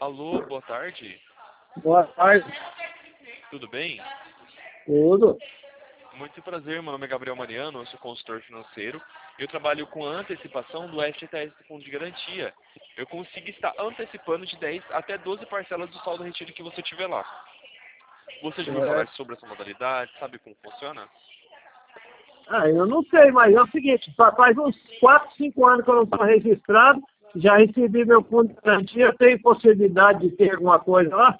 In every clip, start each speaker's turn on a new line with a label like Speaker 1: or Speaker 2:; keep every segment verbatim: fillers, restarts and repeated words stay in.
Speaker 1: Alô, boa tarde.
Speaker 2: Boa tarde.
Speaker 1: Tudo bem?
Speaker 2: Tudo.
Speaker 1: Muito prazer, meu nome é Gabriel Mariano, eu sou consultor financeiro. Eu trabalho com a antecipação do F G T S do Fundo de Garantia. Eu consigo estar antecipando de dez até doze parcelas do saldo retiro que você tiver lá. Você já ouviu
Speaker 2: É.
Speaker 1: falar sobre essa modalidade? Sabe como funciona?
Speaker 2: Ah, eu não sei, mas é o seguinte, só faz uns quatro, cinco anos que eu não estou registrado, já recebi meu fundo de garantia, tem possibilidade de ter alguma coisa lá?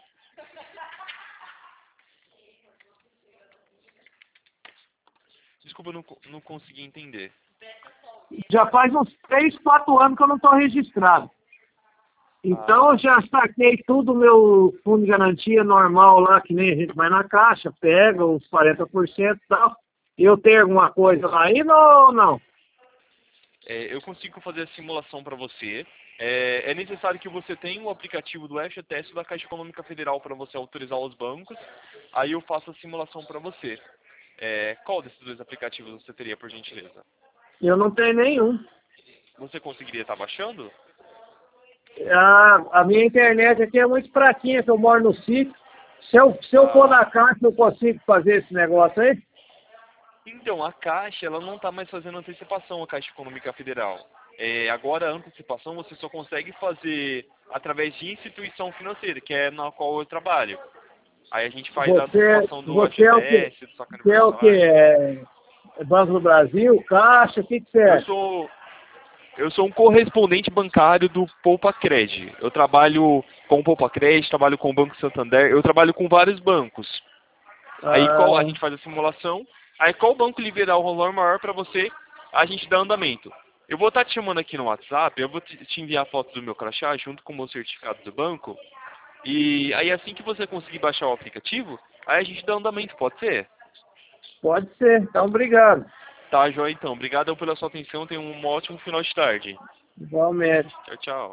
Speaker 1: Desculpa, eu não, co- não consegui entender.
Speaker 2: Já faz uns três, quatro anos que eu não estou registrado. Então
Speaker 1: Ah,
Speaker 2: eu já saquei tudo meu fundo de garantia normal lá, que nem a gente vai na caixa, pega os quarenta por cento e tal. Eu tenho alguma coisa lá ainda ou não?
Speaker 1: é, eu consigo fazer a simulação para você. É, é necessário que você tenha o aplicativo do F G T S da Caixa Econômica Federal para você autorizar os bancos. Aí eu faço a simulação para você. É, qual desses dois aplicativos você teria, por gentileza?
Speaker 2: Eu não tenho nenhum.
Speaker 1: Você conseguiria estar baixando?
Speaker 2: A, a minha internet aqui é muito fraquinha, que eu moro no sítio. Se eu, se eu for
Speaker 1: Ah,
Speaker 2: na caixa, eu consigo fazer esse negócio aí?
Speaker 1: então, a Caixa ela não está mais fazendo antecipação, a Caixa Econômica Federal. É, agora, a antecipação você só consegue fazer através de instituição financeira, que é na qual eu trabalho. Aí a gente faz a
Speaker 2: Você,
Speaker 1: antecipação do
Speaker 2: você é o quê?
Speaker 1: F G T S, do saque
Speaker 2: Você é o quê?
Speaker 1: aniversário.
Speaker 2: É, é Banco do Brasil, Caixa, o que, que você
Speaker 1: Eu
Speaker 2: é?
Speaker 1: sou Eu sou um correspondente bancário do Poupa Cred. Eu trabalho com o Poupa Cred, trabalho com o Banco Santander, eu trabalho com vários bancos. Aí qual a
Speaker 2: Ah,
Speaker 1: gente faz a simulação, aí qual banco liberar o valor maior para você, a gente dá andamento. Eu vou estar te chamando aqui no WhatsApp, eu vou te te enviar a foto do meu crachá junto com o meu certificado do banco. E aí assim que você conseguir baixar o aplicativo, aí a gente dá andamento, pode ser?
Speaker 2: pode ser, então obrigado.
Speaker 1: Tá, joia então. Obrigado pela sua atenção, tenha um ótimo final de tarde.
Speaker 2: Igualmente.
Speaker 1: Tchau, tchau.